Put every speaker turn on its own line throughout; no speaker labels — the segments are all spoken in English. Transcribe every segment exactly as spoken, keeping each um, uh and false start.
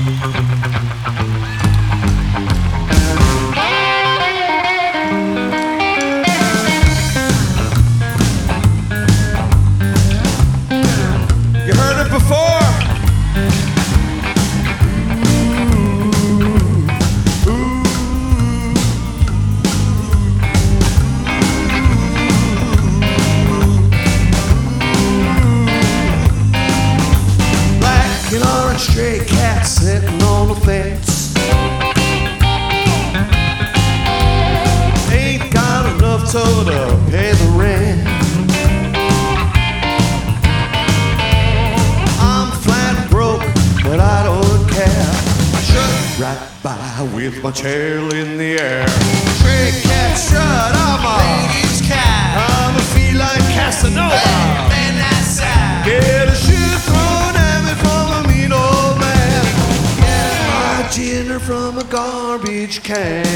Stray cat sitting on the fence. Ain't got enough to pay the rent. I'm flat broke, but I don't care. I shut right by with my tail in the air. Stray cat, shut up,
Ladies' cat.
I'm a feline Casanova.
Hey, man, that's sad.
Get a shit thrown at me from a mean old man. Get my dinner from a garbage can.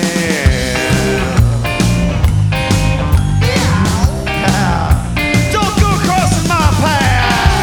Yeah. Don't go crossing my path.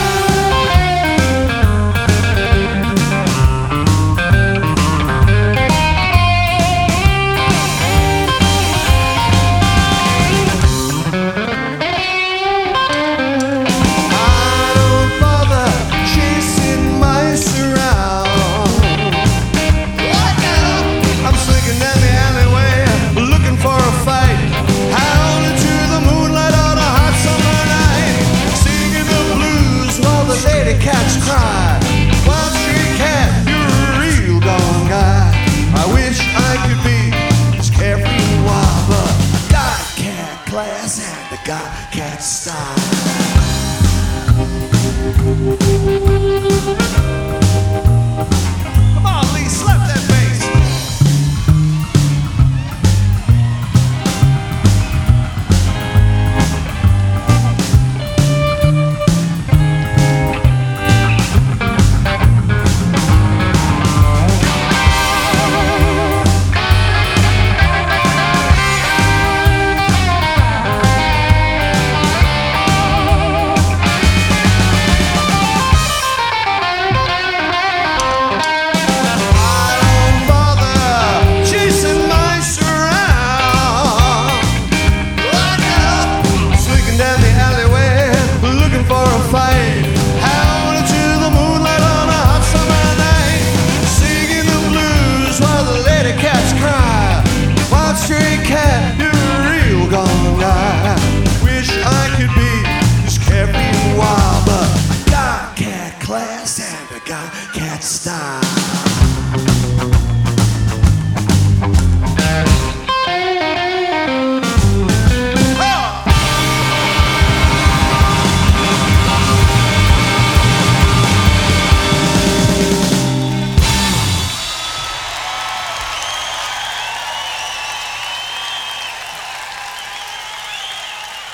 Cats cry. Wild street cat, you're a real gone guy. I wish I could be as carefree and wild, but I got cat class and I got cat style.